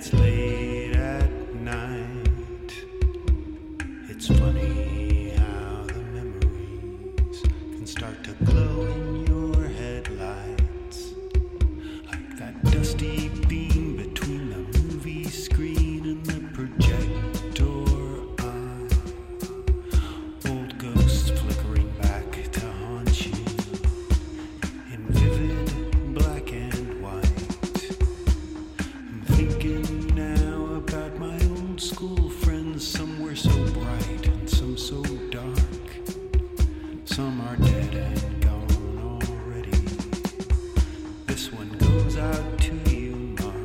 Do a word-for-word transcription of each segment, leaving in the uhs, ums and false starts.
it's late at night. It's funny how the memories can start to glow in your headlights, like that dusty beam between the movie screen and the projector eye. Old ghosts flickering back to haunt you in vivid black and white. I'm thinking now about my old school friends. Some were so bright and some so dark. Some are dead and gone already. This one goes out to you, Mark.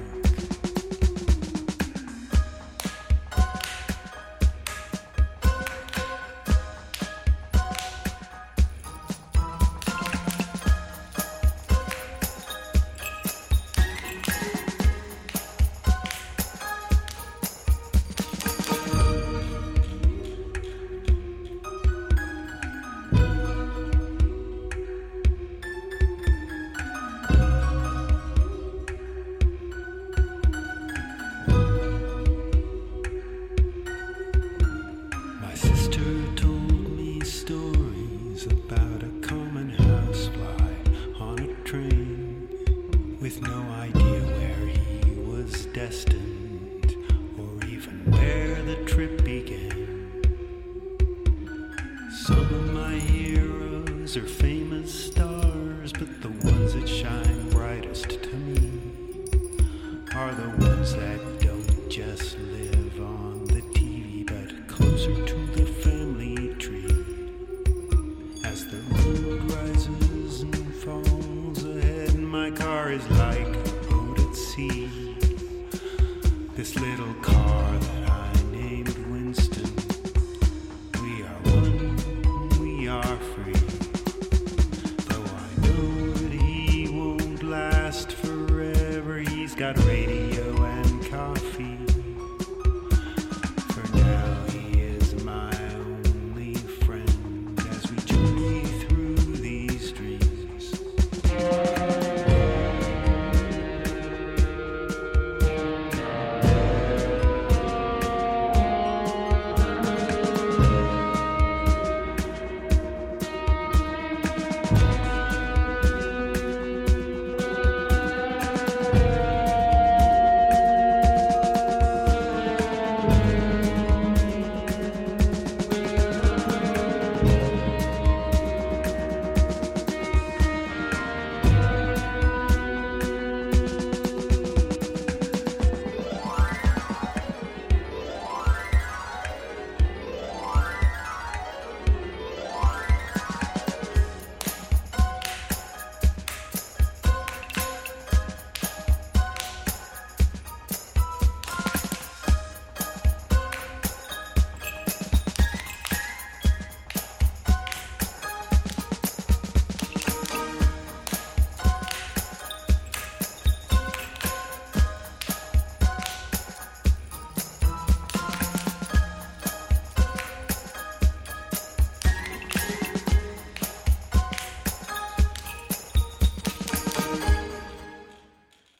My sister told me stories about a common housefly on a train, with no idea where he was destined or even where the trip began. Some of my heroes are famous stars, but the ones that shine brightest to me are the ones that don't just live on the T V, but closer to the family tree. As the road rises and falls ahead, my car is like a boat at sea. This little car that